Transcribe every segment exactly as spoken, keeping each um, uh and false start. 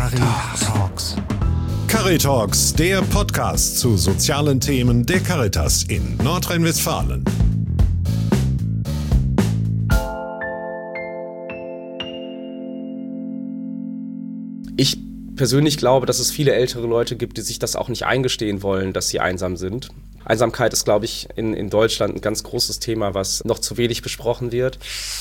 Caritalks. Caritalks, der Podcast zu sozialen Themen der Caritas in Nordrhein-Westfalen. Ich persönlich glaube, dass es viele ältere Leute gibt, die sich das auch nicht eingestehen wollen, dass sie einsam sind. Einsamkeit ist, glaube ich, in, in Deutschland ein ganz großes Thema, was noch zu wenig besprochen wird.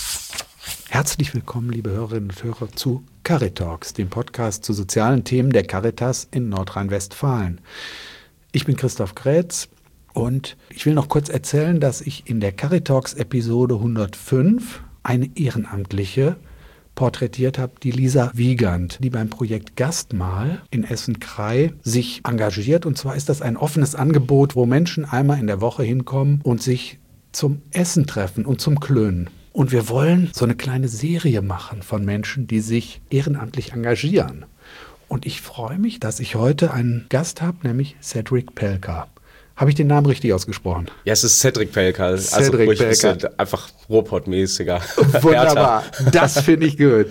Herzlich willkommen, liebe Hörerinnen und Hörer, zu Caritalks, dem Podcast zu sozialen Themen der Caritas in Nordrhein-Westfalen. Ich bin Christoph Grätz und ich will noch kurz erzählen, dass ich in der Caritalks-Episode hundertfünf eine Ehrenamtliche porträtiert habe, die Lisa Wiegand, die beim Projekt Gastmahl in Essen-Krei sich engagiert. Und zwar ist das ein offenes Angebot, wo Menschen einmal in der Woche hinkommen und sich zum Essen treffen und zum Klönen. Und wir wollen so eine kleine Serie machen von Menschen, die sich ehrenamtlich engagieren. Und ich freue mich, dass ich heute einen Gast habe, nämlich Cedric Pelka. Habe ich den Namen richtig ausgesprochen? Ja, es ist Cedric Pelka. Also Cedric ruhig Pelka. Ein bisschen einfach Ruhrpott-mäßiger. Wunderbar, das finde ich gut.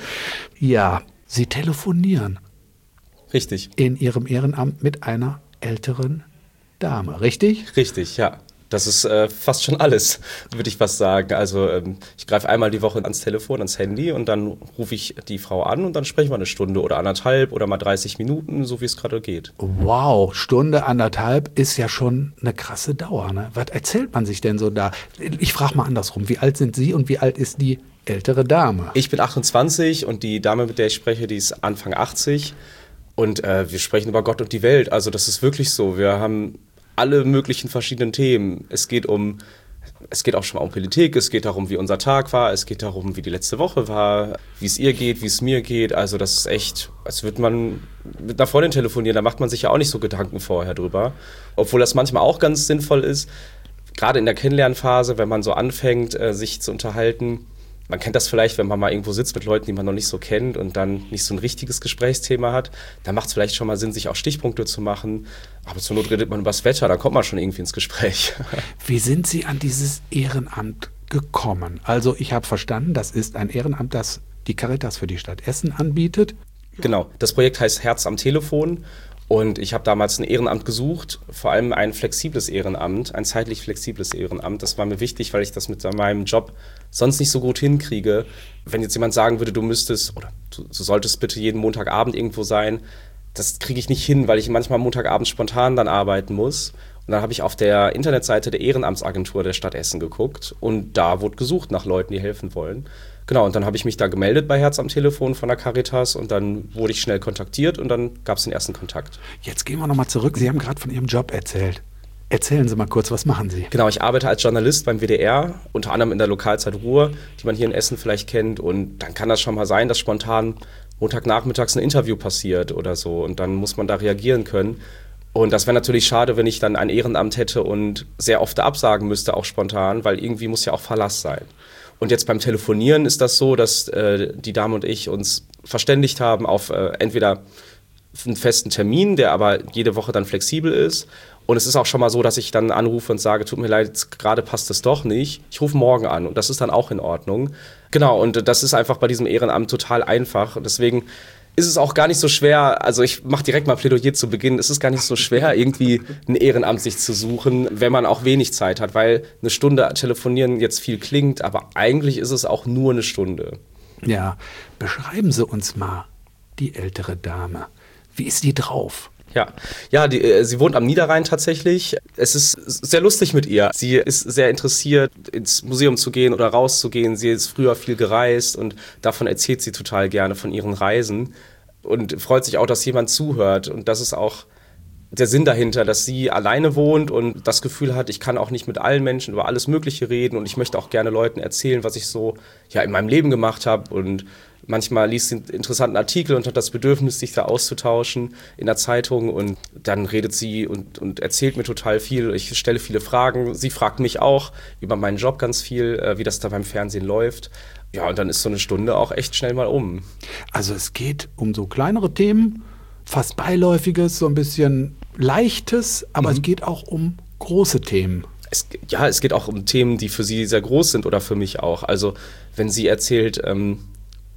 Ja, Sie telefonieren. Richtig. In Ihrem Ehrenamt mit einer älteren Dame, richtig? Richtig, ja. Das ist äh, fast schon alles, würde ich fast sagen. Also ähm, ich greife einmal die Woche ans Telefon, ans Handy und dann rufe ich die Frau an und dann sprechen wir eine Stunde oder anderthalb oder mal dreißig Minuten, so wie es gerade geht. Wow, Stunde, anderthalb ist ja schon eine krasse Dauer, ne? Was erzählt man sich denn so da? Ich frage mal andersrum, wie alt sind Sie und wie alt ist die ältere Dame? Ich bin achtundzwanzig und die Dame, mit der ich spreche, die ist Anfang achtzig und äh, wir sprechen über Gott und die Welt. Also das ist wirklich so. Wir haben alle möglichen verschiedenen Themen. Es geht um, es geht auch schon mal um Politik, es geht darum, wie unser Tag war, es geht darum, wie die letzte Woche war, wie es ihr geht, wie es mir geht. Also das ist echt, als würde man mit einer Freundin telefonieren, da macht man sich ja auch nicht so Gedanken vorher drüber. Obwohl das manchmal auch ganz sinnvoll ist, gerade in der Kennenlernphase, wenn man so anfängt, sich zu unterhalten. Man kennt das vielleicht, wenn man mal irgendwo sitzt mit Leuten, die man noch nicht so kennt und dann nicht so ein richtiges Gesprächsthema hat. Da macht es vielleicht schon mal Sinn, sich auch Stichpunkte zu machen. Aber zur Not redet man über das Wetter, dann kommt man schon irgendwie ins Gespräch. Wie sind Sie an dieses Ehrenamt gekommen? Also ich habe verstanden, das ist ein Ehrenamt, das die Caritas für die Stadt Essen anbietet. Genau, das Projekt heißt Herz am Telefon. Und ich habe damals ein Ehrenamt gesucht, vor allem ein flexibles Ehrenamt, ein zeitlich flexibles Ehrenamt. Das war mir wichtig, weil ich das mit meinem Job sonst nicht so gut hinkriege. Wenn jetzt jemand sagen würde, du müsstest oder du, du solltest bitte jeden Montagabend irgendwo sein, das kriege ich nicht hin, weil ich manchmal Montagabends spontan dann arbeiten muss. Und dann habe ich auf der Internetseite der Ehrenamtsagentur der Stadt Essen geguckt und da wurde gesucht nach Leuten, die helfen wollen. Genau, und dann habe ich mich da gemeldet bei Herz am Telefon von der Caritas und dann wurde ich schnell kontaktiert und dann gab es den ersten Kontakt. Jetzt gehen wir nochmal zurück. Sie haben gerade von Ihrem Job erzählt. Erzählen Sie mal kurz, was machen Sie? Genau, ich arbeite als Journalist beim W D R, unter anderem in der Lokalzeit Ruhr, die man hier in Essen vielleicht kennt. Und dann kann das schon mal sein, dass spontan Montagnachmittags ein Interview passiert oder so und dann muss man da reagieren können. Und das wäre natürlich schade, wenn ich dann ein Ehrenamt hätte und sehr oft absagen müsste, auch spontan, weil irgendwie muss ja auch Verlass sein. Und jetzt beim Telefonieren ist das so, dass äh, die Dame und ich uns verständigt haben auf äh, entweder einen festen Termin, der aber jede Woche dann flexibel ist. Und es ist auch schon mal so, dass ich dann anrufe und sage, tut mir leid, gerade passt es doch nicht. Ich rufe morgen an und das ist dann auch in Ordnung. Genau, und das ist einfach bei diesem Ehrenamt total einfach. Und deswegen ist es auch gar nicht so schwer, also ich mache direkt mal Plädoyer zu Beginn, es ist gar nicht so schwer, irgendwie ein Ehrenamt sich zu suchen, wenn man auch wenig Zeit hat, weil eine Stunde telefonieren jetzt viel klingt, aber eigentlich ist es auch nur eine Stunde. Ja, beschreiben Sie uns mal die ältere Dame. Wie ist die drauf? Ja, ja die, äh, sie wohnt am Niederrhein tatsächlich. Es ist sehr lustig mit ihr. Sie ist sehr interessiert, ins Museum zu gehen oder rauszugehen. Sie ist früher viel gereist und davon erzählt sie total gerne, von ihren Reisen. Und freut sich auch, dass jemand zuhört. Und das ist auch der Sinn dahinter, dass sie alleine wohnt und das Gefühl hat, ich kann auch nicht mit allen Menschen über alles Mögliche reden. Und ich möchte auch gerne Leuten erzählen, was ich so ja, in meinem Leben gemacht habe. Und manchmal liest sie einen interessanten Artikel und hat das Bedürfnis, sich da auszutauschen in der Zeitung. Und dann redet sie und, und erzählt mir total viel. Ich stelle viele Fragen. Sie fragt mich auch über meinen Job ganz viel, wie das da beim Fernsehen läuft. Ja, und dann ist so eine Stunde auch echt schnell mal um. Also es geht um so kleinere Themen, fast Beiläufiges, so ein bisschen Leichtes, aber mhm. es geht auch um große Themen. Es, ja, es geht auch um Themen, die für sie sehr groß sind oder für mich auch. Also wenn sie erzählt, ähm,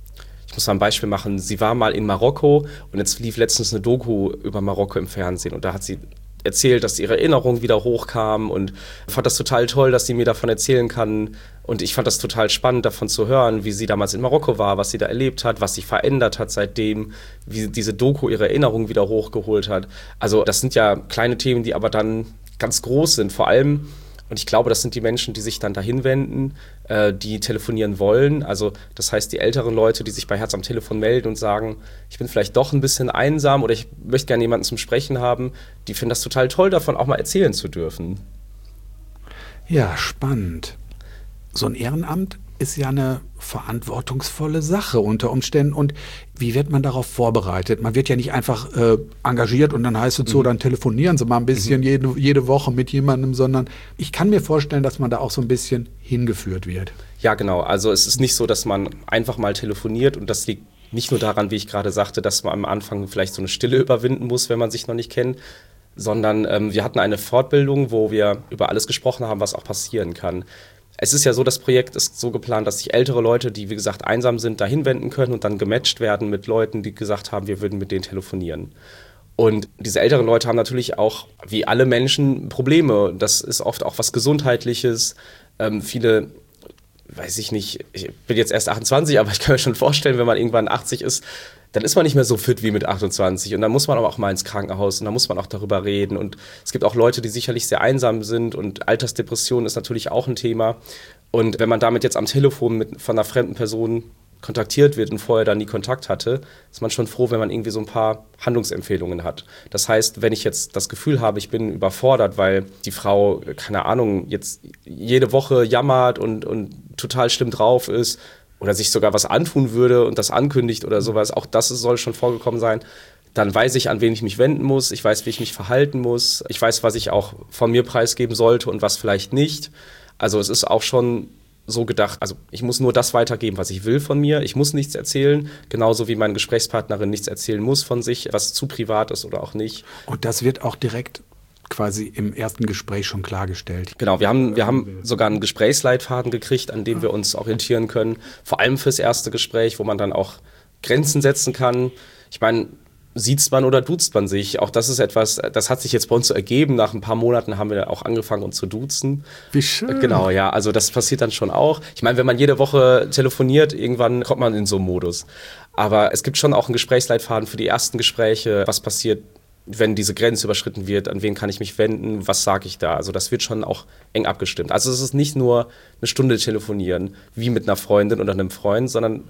Ich muss mal ein Beispiel machen. Sie war mal in Marokko und jetzt lief letztens eine Doku über Marokko im Fernsehen und da hat sie erzählt, dass ihre Erinnerungen wieder hochkamen und fand das total toll, dass sie mir davon erzählen kann. Und ich fand das total spannend, davon zu hören, wie sie damals in Marokko war, was sie da erlebt hat, was sich verändert hat seitdem, wie diese Doku ihre Erinnerungen wieder hochgeholt hat. Also das sind ja kleine Themen, die aber dann ganz groß sind. Vor allem, und ich glaube, das sind die Menschen, die sich dann dahin wenden, äh, die telefonieren wollen. Also das heißt, die älteren Leute, die sich bei Herz am Telefon melden und sagen, ich bin vielleicht doch ein bisschen einsam oder ich möchte gerne jemanden zum Sprechen haben, die finden das total toll, davon auch mal erzählen zu dürfen. Ja, spannend. So ein Ehrenamt ist ja eine verantwortungsvolle Sache unter Umständen. Und wie wird man darauf vorbereitet? Man wird ja nicht einfach äh, engagiert und dann heißt es so, mhm. dann telefonieren Sie mal ein bisschen mhm. jede, jede Woche mit jemandem, sondern ich kann mir vorstellen, dass man da auch so ein bisschen hingeführt wird. Ja, genau. Also es ist nicht so, dass man einfach mal telefoniert und das liegt nicht nur daran, wie ich gerade sagte, dass man am Anfang vielleicht so eine Stille überwinden muss, wenn man sich noch nicht kennt, sondern ähm, wir hatten eine Fortbildung, wo wir über alles gesprochen haben, was auch passieren kann. Es ist ja so, das Projekt ist so geplant, dass sich ältere Leute, die wie gesagt einsam sind, dahin wenden können und dann gematcht werden mit Leuten, die gesagt haben, wir würden mit denen telefonieren. Und diese älteren Leute haben natürlich auch, wie alle Menschen, Probleme. Das ist oft auch was Gesundheitliches. Ähm, viele, weiß ich nicht, ich bin jetzt erst achtundzwanzig, aber ich kann mir schon vorstellen, wenn man irgendwann achtzig ist, dann ist man nicht mehr so fit wie mit achtundzwanzig und dann muss man aber auch mal ins Krankenhaus und dann muss man auch darüber reden und es gibt auch Leute, die sicherlich sehr einsam sind und Altersdepression ist natürlich auch ein Thema und wenn man damit jetzt am Telefon mit, von einer fremden Person kontaktiert wird und vorher dann nie Kontakt hatte, ist man schon froh, wenn man irgendwie so ein paar Handlungsempfehlungen hat. Das heißt, wenn ich jetzt das Gefühl habe, ich bin überfordert, weil die Frau, keine Ahnung, jetzt jede Woche jammert und, und total schlimm drauf ist, oder sich sogar was antun würde und das ankündigt oder sowas, auch das soll schon vorgekommen sein, dann weiß ich, an wen ich mich wenden muss, ich weiß, wie ich mich verhalten muss, ich weiß, was ich auch von mir preisgeben sollte und was vielleicht nicht. Also es ist auch schon so gedacht, also ich muss nur das weitergeben, was ich will von mir, ich muss nichts erzählen, genauso wie meine Gesprächspartnerin nichts erzählen muss von sich, was zu privat ist oder auch nicht. Und das wird auch direkt quasi im ersten Gespräch schon klargestellt. Genau, wir haben, wir haben sogar einen Gesprächsleitfaden gekriegt, an dem wir uns orientieren können. Vor allem fürs erste Gespräch, wo man dann auch Grenzen setzen kann. Ich meine, siezt man oder duzt man sich? Auch das ist etwas, das hat sich jetzt bei uns so ergeben. Nach ein paar Monaten haben wir auch angefangen, uns zu duzen. Wie schön. Genau, ja, also das passiert dann schon auch. Ich meine, wenn man jede Woche telefoniert, irgendwann kommt man in so einen Modus. Aber es gibt schon auch einen Gesprächsleitfaden für die ersten Gespräche. Was passiert, wenn diese Grenze überschritten wird, an wen kann ich mich wenden, was sage ich da? Also das wird schon auch eng abgestimmt. Also es ist nicht nur eine Stunde telefonieren, wie mit einer Freundin oder einem Freund, sondern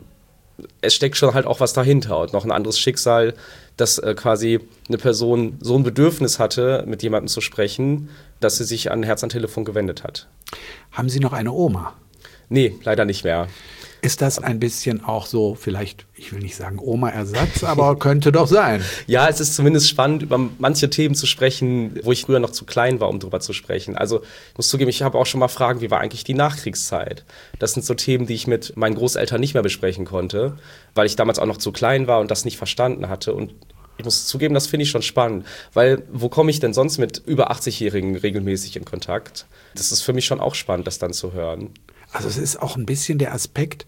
es steckt schon halt auch was dahinter und noch ein anderes Schicksal, dass äh, quasi eine Person so ein Bedürfnis hatte, mit jemandem zu sprechen, dass sie sich an Herz am Telefon gewendet hat. Haben Sie noch eine Oma? Nee, leider nicht mehr. Ist das ein bisschen auch so, vielleicht, ich will nicht sagen Oma-Ersatz, aber könnte doch sein. Ja, es ist zumindest spannend, über manche Themen zu sprechen, wo ich früher noch zu klein war, um drüber zu sprechen. Also ich muss zugeben, ich habe auch schon mal Fragen, wie war eigentlich die Nachkriegszeit? Das sind so Themen, die ich mit meinen Großeltern nicht mehr besprechen konnte, weil ich damals auch noch zu klein war und das nicht verstanden hatte. Und ich muss zugeben, das finde ich schon spannend, weil wo komme ich denn sonst mit über achtzig-Jährigen regelmäßig in Kontakt? Das ist für mich schon auch spannend, das dann zu hören. Also es ist auch ein bisschen der Aspekt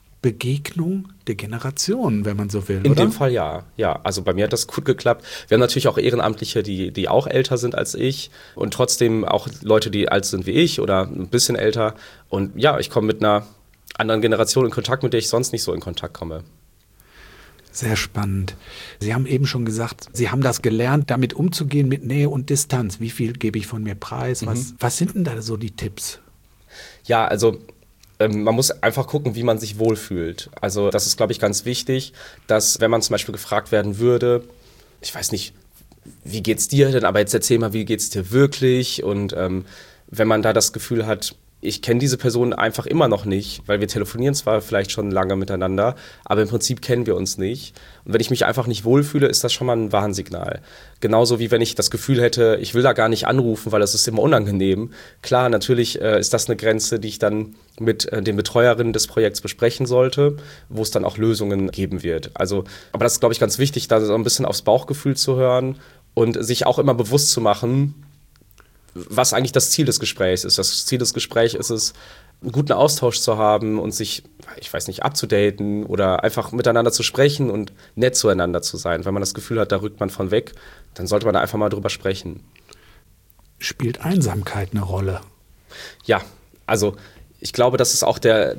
Begegnung der Generationen, wenn man so will, In oder? dem Fall ja. Ja, also bei mir hat das gut geklappt. Wir haben natürlich auch Ehrenamtliche, die, die auch älter sind als ich und trotzdem auch Leute, die alt sind wie ich oder ein bisschen älter. Und ja, ich komme mit einer anderen Generation in Kontakt, mit der ich sonst nicht so in Kontakt komme. Sehr spannend. Sie haben eben schon gesagt, Sie haben das gelernt, damit umzugehen mit Nähe und Distanz. Wie viel gebe ich von mir preis? Was, mhm. was sind denn da so die Tipps? Ja, also ähm, man muss einfach gucken, wie man sich wohlfühlt. Also das ist, glaube ich, ganz wichtig, dass wenn man zum Beispiel gefragt werden würde, ich weiß nicht, wie geht's dir denn, aber jetzt erzähl mal, wie geht's dir wirklich? Und ähm, wenn man da das Gefühl hat, ich kenne diese Person einfach immer noch nicht, weil wir telefonieren zwar vielleicht schon lange miteinander, aber im Prinzip kennen wir uns nicht. Und wenn ich mich einfach nicht wohlfühle, ist das schon mal ein Warnsignal. Genauso wie wenn ich das Gefühl hätte, ich will da gar nicht anrufen, weil das ist immer unangenehm. Klar, natürlich äh, ist das eine Grenze, die ich dann mit äh, den Betreuerinnen des Projekts besprechen sollte, wo es dann auch Lösungen geben wird. Also, aber das ist, glaube ich, ganz wichtig, da so ein bisschen aufs Bauchgefühl zu hören und sich auch immer bewusst zu machen, was eigentlich das Ziel des Gesprächs ist. Das Ziel des Gesprächs ist es, einen guten Austausch zu haben und sich, ich weiß nicht, abzudaten oder einfach miteinander zu sprechen und nett zueinander zu sein. Wenn man das Gefühl hat, da rückt man von weg, dann sollte man da einfach mal drüber sprechen. Spielt Einsamkeit eine Rolle? Ja, also ich glaube, das ist auch der,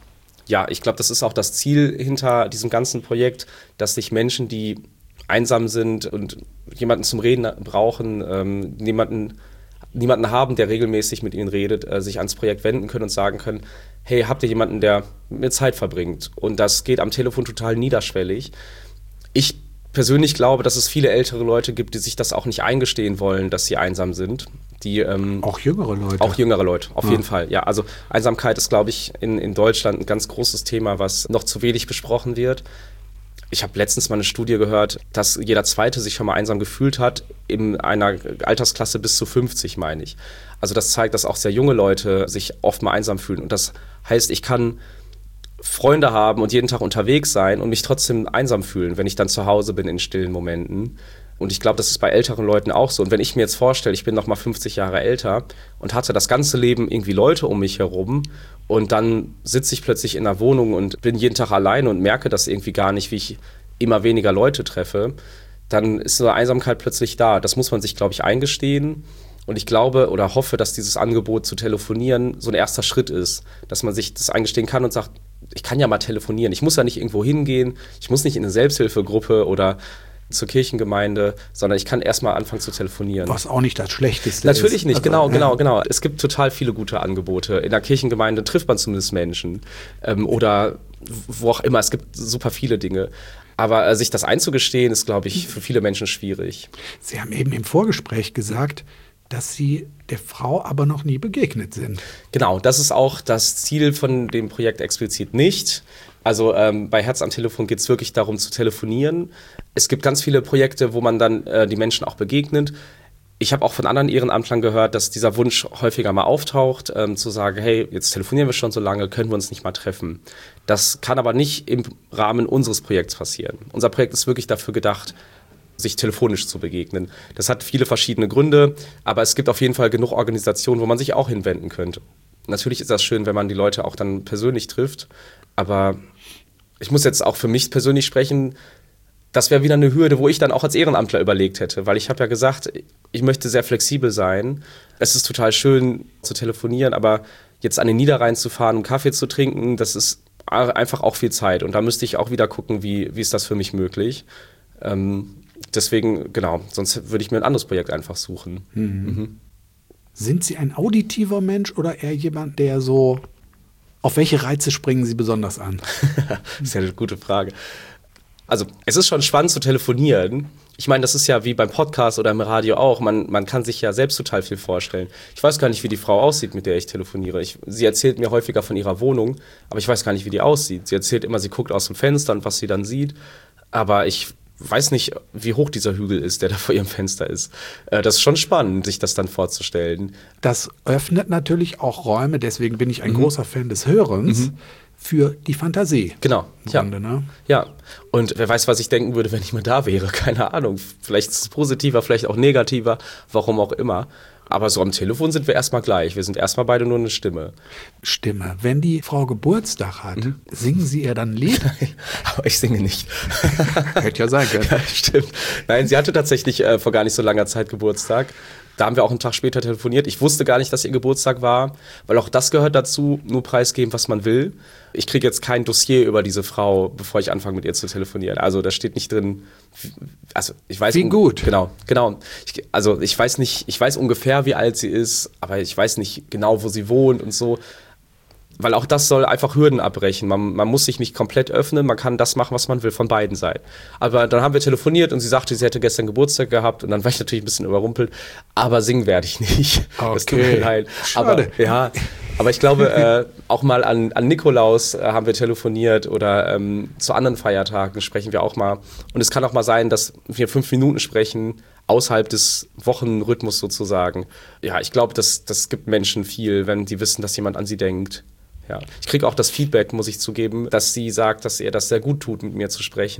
ja, ich glaube, das ist auch das Ziel hinter diesem ganzen Projekt, dass sich Menschen, die einsam sind und jemanden zum Reden brauchen, ähm, niemanden, niemanden haben, der regelmäßig mit ihnen redet, äh, sich ans Projekt wenden können und sagen können, hey, habt ihr jemanden, der mit mir Zeit verbringt? Und das geht am Telefon total niederschwellig. Ich persönlich glaube, dass es viele ältere Leute gibt, die sich das auch nicht eingestehen wollen, dass sie einsam sind. Die, ähm, auch jüngere Leute. Auch jüngere Leute, auf ja. jeden Fall. Ja, also Einsamkeit ist, glaube ich, in, in Deutschland ein ganz großes Thema, was noch zu wenig besprochen wird. Ich habe letztens mal eine Studie gehört, dass jeder Zweite sich schon mal einsam gefühlt hat, in einer Altersklasse bis zu fünfzig, meine ich. Also das zeigt, dass auch sehr junge Leute sich oft mal einsam fühlen. Und das heißt, ich kann Freunde haben und jeden Tag unterwegs sein und mich trotzdem einsam fühlen, wenn ich dann zu Hause bin in stillen Momenten. Und ich glaube, das ist bei älteren Leuten auch so. Und wenn ich mir jetzt vorstelle, ich bin noch mal fünfzig Jahre älter und hatte das ganze Leben irgendwie Leute um mich herum und dann sitze ich plötzlich in einer Wohnung und bin jeden Tag alleine und merke das irgendwie gar nicht, wie ich immer weniger Leute treffe, dann ist so eine Einsamkeit plötzlich da. Das muss man sich, glaube ich, eingestehen. Und ich glaube oder hoffe, dass dieses Angebot zu telefonieren so ein erster Schritt ist, dass man sich das eingestehen kann und sagt, ich kann ja mal telefonieren. Ich muss ja nicht irgendwo hingehen, ich muss nicht in eine Selbsthilfegruppe oder zur Kirchengemeinde, sondern ich kann erstmal anfangen zu telefonieren. Was auch nicht das Schlechteste Natürlich ist. Natürlich nicht, also, genau, ja. genau, genau. Es gibt total viele gute Angebote. In der Kirchengemeinde trifft man zumindest Menschen ähm, oder wo auch immer. Es gibt super viele Dinge. Aber äh, sich das einzugestehen, ist, glaube ich, für viele Menschen schwierig. Sie haben eben im Vorgespräch gesagt, dass Sie der Frau aber noch nie begegnet sind. Genau, das ist auch das Ziel von dem Projekt explizit nicht. Also ähm, bei Herz am Telefon geht es wirklich darum zu telefonieren. Es gibt ganz viele Projekte, wo man dann äh, die Menschen auch begegnet. Ich habe auch von anderen Ehrenamtlern gehört, dass dieser Wunsch häufiger mal auftaucht, ähm, zu sagen, hey, jetzt telefonieren wir schon so lange, können wir uns nicht mal treffen. Das kann aber nicht im Rahmen unseres Projekts passieren. Unser Projekt ist wirklich dafür gedacht, sich telefonisch zu begegnen. Das hat viele verschiedene Gründe, aber es gibt auf jeden Fall genug Organisationen, wo man sich auch hinwenden könnte. Natürlich ist das schön, wenn man die Leute auch dann persönlich trifft, aber ich muss jetzt auch für mich persönlich sprechen, das wäre wieder eine Hürde, wo ich dann auch als Ehrenamtler überlegt hätte, weil ich habe ja gesagt, ich möchte sehr flexibel sein. Es ist total schön zu telefonieren, aber jetzt an den Niederrhein zu fahren, um Kaffee zu trinken, das ist einfach auch viel Zeit und da müsste ich auch wieder gucken, wie, wie ist das für mich möglich. Ähm, deswegen, genau, sonst würde ich mir ein anderes Projekt einfach suchen. Mhm. Mhm. Sind Sie ein auditiver Mensch oder eher jemand, der so, auf welche Reize springen Sie besonders an? Das ist ja eine gute Frage. Also es ist schon spannend zu telefonieren. Ich meine, das ist ja wie beim Podcast oder im Radio auch. Man, man kann sich ja selbst total viel vorstellen. Ich weiß gar nicht, wie die Frau aussieht, mit der ich telefoniere. Ich, sie erzählt mir häufiger von ihrer Wohnung, aber ich weiß gar nicht, wie die aussieht. Sie erzählt immer, sie guckt aus dem Fenster und was sie dann sieht. Aber ich weiß nicht, wie hoch dieser Hügel ist, der da vor ihrem Fenster ist. Äh, das ist schon spannend, sich das dann vorzustellen. Das öffnet natürlich auch Räume, deswegen bin ich ein Mhm. großer Fan des Hörens, mhm. für die Fantasie. Genau, ja. Grunde, ne? Ja, und wer weiß, was ich denken würde, wenn ich mal da wäre. Keine Ahnung. Vielleicht ist es positiver, vielleicht auch negativer, warum auch immer. Aber so am Telefon sind wir erstmal gleich. Wir sind erstmal beide nur eine Stimme. Stimme. Wenn die Frau Geburtstag hat, mhm. singen Sie ihr dann ein Lied? Aber ich singe nicht. Hätte ja sein können. Ja, stimmt. Nein, sie hatte tatsächlich äh, vor gar nicht so langer Zeit Geburtstag. Da haben wir auch einen Tag später telefoniert. Ich wusste gar nicht, dass ihr Geburtstag war, weil auch das gehört dazu, nur preisgeben, was man will. Ich kriege jetzt kein Dossier über diese Frau, bevor ich anfange, mit ihr zu telefonieren. Also da steht nicht drin, also ich weiß... Wie gut. Genau, genau. Ich, also ich weiß nicht, ich weiß ungefähr, wie alt sie ist, aber ich weiß nicht genau, wo sie wohnt und so. Weil auch das soll einfach Hürden abbrechen. Man, man muss sich nicht komplett öffnen, man kann das machen, was man will, von beiden Seiten. Aber dann haben wir telefoniert und sie sagte, sie hätte gestern Geburtstag gehabt und dann war ich natürlich ein bisschen überrumpelt. Aber singen werde ich nicht. Okay. Das tut mir leid. Schade. Aber, ja, aber ich glaube, äh, auch mal an, an Nikolaus äh, haben wir telefoniert oder ähm, zu anderen Feiertagen sprechen wir auch mal. Und es kann auch mal sein, dass wir fünf Minuten sprechen, außerhalb des Wochenrhythmus sozusagen. Ja, ich glaube, das, das gibt Menschen viel, wenn die wissen, dass jemand an sie denkt. Ja. Ich kriege auch das Feedback, muss ich zugeben, dass sie sagt, dass ihr das sehr gut tut, mit mir zu sprechen.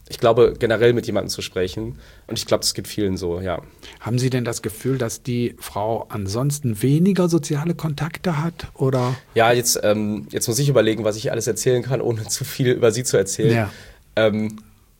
ich glaube, generell mit jemandem zu sprechen. Und ich glaube, das geht vielen so, ja. Haben Sie denn das Gefühl, dass die Frau ansonsten weniger soziale Kontakte hat? Oder? Ja, jetzt, ähm, jetzt muss ich überlegen, was ich alles erzählen kann, ohne zu viel über sie zu erzählen. Ja. Ähm,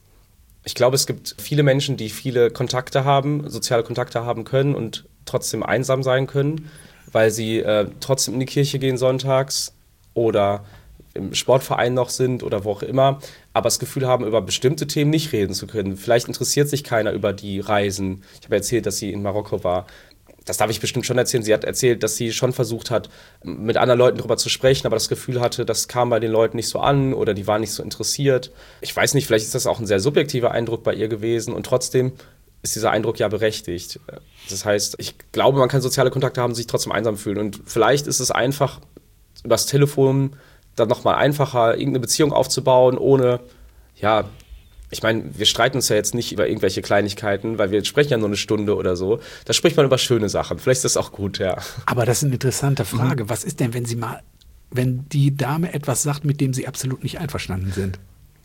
ich glaube, es gibt viele Menschen, die viele Kontakte haben, soziale Kontakte haben können und trotzdem einsam sein können, weil sie äh, trotzdem in die Kirche gehen sonntags oder im Sportverein noch sind oder wo auch immer, aber das Gefühl haben, über bestimmte Themen nicht reden zu können. Vielleicht interessiert sich keiner über die Reisen. Ich habe erzählt, dass sie in Marokko war. Das darf ich bestimmt schon erzählen. Sie hat erzählt, dass sie schon versucht hat, mit anderen Leuten darüber zu sprechen, aber das Gefühl hatte, das kam bei den Leuten nicht so an oder die waren nicht so interessiert. Ich weiß nicht, vielleicht ist das auch ein sehr subjektiver Eindruck bei ihr gewesen und trotzdem ist dieser Eindruck ja berechtigt. Das heißt, ich glaube, man kann soziale Kontakte haben, sich trotzdem einsam fühlen und vielleicht ist es einfach übers Telefon dann nochmal einfacher, irgendeine Beziehung aufzubauen, ohne, ja, ich meine, wir streiten uns ja jetzt nicht über irgendwelche Kleinigkeiten, weil wir sprechen ja nur eine Stunde oder so. Da spricht man über schöne Sachen. Vielleicht ist das auch gut, ja. Aber das ist eine interessante Frage. Mhm. Was ist denn, wenn Sie mal, wenn die Dame etwas sagt, mit dem Sie absolut nicht einverstanden sind?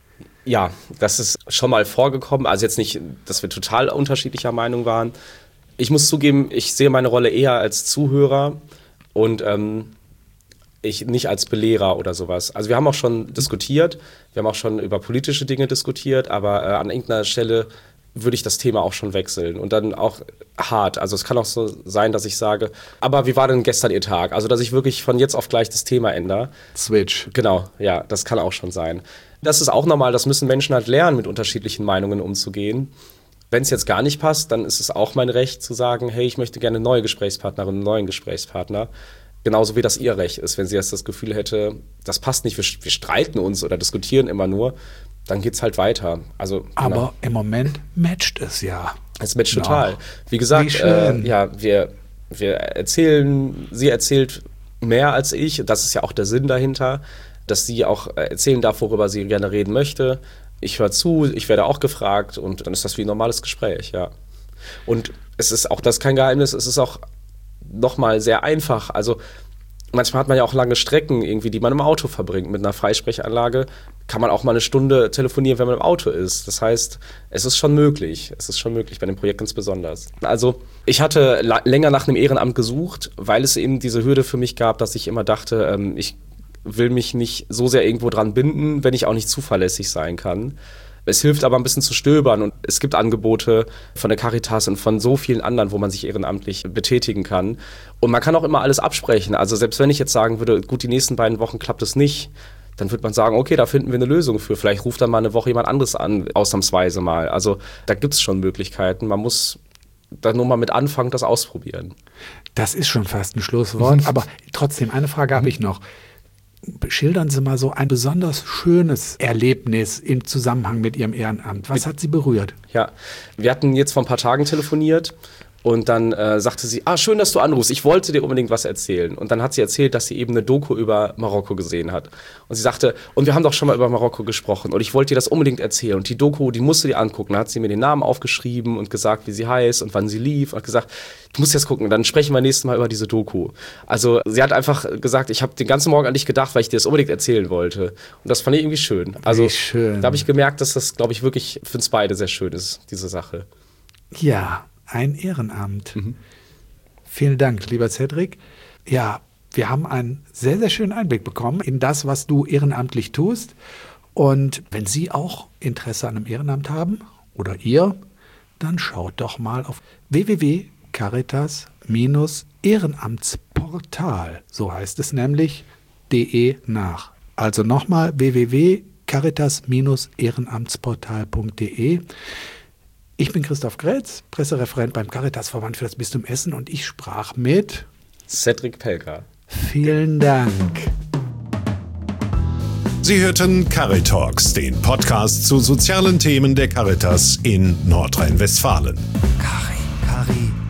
Ja, das ist schon mal vorgekommen. Also jetzt nicht, dass wir total unterschiedlicher Meinung waren. Ich muss zugeben, ich sehe meine Rolle eher als Zuhörer und ähm, ich nicht als Belehrer oder sowas. Also wir haben auch schon diskutiert, wir haben auch schon über politische Dinge diskutiert, aber äh, an irgendeiner Stelle würde ich das Thema auch schon wechseln und dann auch hart. Also es kann auch so sein, dass ich sage, aber wie war denn gestern Ihr Tag? Also dass ich wirklich von jetzt auf gleich das Thema ändere. Switch. Genau, ja, das kann auch schon sein. Das ist auch normal, das müssen Menschen halt lernen, mit unterschiedlichen Meinungen umzugehen. Wenn es jetzt gar nicht passt, dann ist es auch mein Recht zu sagen, hey, ich möchte gerne eine neue Gesprächspartnerin, einen neuen Gesprächspartner. Genauso wie das ihr Recht ist, wenn sie jetzt das Gefühl hätte, das passt nicht, wir, wir streiten uns oder diskutieren immer nur, dann geht's halt weiter. Also, aber genau. Im Moment matcht es ja. Es matcht no. total. Wie gesagt, wie äh, ja, wir, wir erzählen, sie erzählt mehr als ich, das ist ja auch der Sinn dahinter, dass sie auch erzählen darf, worüber sie gerne reden möchte. Ich höre zu, ich werde auch gefragt und dann ist das wie ein normales Gespräch, ja. Und es ist auch das kein Geheimnis, es ist auch nochmal sehr einfach. Also manchmal hat man ja auch lange Strecken irgendwie, die man im Auto verbringt. Mit einer Freisprechanlage kann man auch mal eine Stunde telefonieren, wenn man im Auto ist. Das heißt, es ist schon möglich. Es ist schon möglich, bei dem Projekt ganz besonders. Also ich hatte la- länger nach einem Ehrenamt gesucht, weil es eben diese Hürde für mich gab, dass ich immer dachte, ähm, ich will mich nicht so sehr irgendwo dran binden, wenn ich auch nicht zuverlässig sein kann. Es hilft aber ein bisschen zu stöbern und es gibt Angebote von der Caritas und von so vielen anderen, wo man sich ehrenamtlich betätigen kann. Und man kann auch immer alles absprechen. Also selbst wenn ich jetzt sagen würde, gut, die nächsten beiden Wochen klappt es nicht, dann würde man sagen, okay, da finden wir eine Lösung für. Vielleicht ruft dann mal eine Woche jemand anderes an, ausnahmsweise mal. Also da gibt es schon Möglichkeiten. Man muss da nur mal mit anfangen, das ausprobieren. Das ist schon fast ein Schlusswort. Aber trotzdem, eine Frage habe ich noch. Schildern Sie mal so ein besonders schönes Erlebnis im Zusammenhang mit Ihrem Ehrenamt. Was hat Sie berührt? Ja, wir hatten jetzt vor ein paar Tagen telefoniert und dann äh, sagte sie, ah, schön, dass du anrufst, ich wollte dir unbedingt was erzählen. Und dann hat sie erzählt, dass sie eben eine Doku über Marokko gesehen hat. Und sie sagte, und wir haben doch schon mal über Marokko gesprochen und ich wollte dir das unbedingt erzählen. Und die Doku, die musst du dir angucken. Dann hat sie mir den Namen aufgeschrieben und gesagt, wie sie heißt und wann sie lief. Und hat gesagt, du musst jetzt gucken, dann sprechen wir nächstes Mal über diese Doku. Also sie hat einfach gesagt, ich habe den ganzen Morgen an dich gedacht, weil ich dir das unbedingt erzählen wollte. Und das fand ich irgendwie schön. Also wie schön. Da habe ich gemerkt, dass das, glaube ich, wirklich für uns beide sehr schön ist, diese Sache. Ja, ein Ehrenamt. Mhm. Vielen Dank, lieber Cedric. Ja, wir haben einen sehr, sehr schönen Einblick bekommen in das, was du ehrenamtlich tust. Und wenn Sie auch Interesse an einem Ehrenamt haben oder ihr, dann schaut doch mal auf w w w punkt caritas Ehrenamtsportal, so heißt es nämlich, de nach. Also nochmal w w w punkt caritas Ehrenamtsportal punkt de. Ich bin Christoph Grätz, Pressereferent beim Caritasverband für das Bistum Essen und ich sprach mit Cedric Pelka. Vielen Dank. Sie hörten Caritalks, den Podcast zu sozialen Themen der Caritas in Nordrhein-Westfalen. Cari, Cari.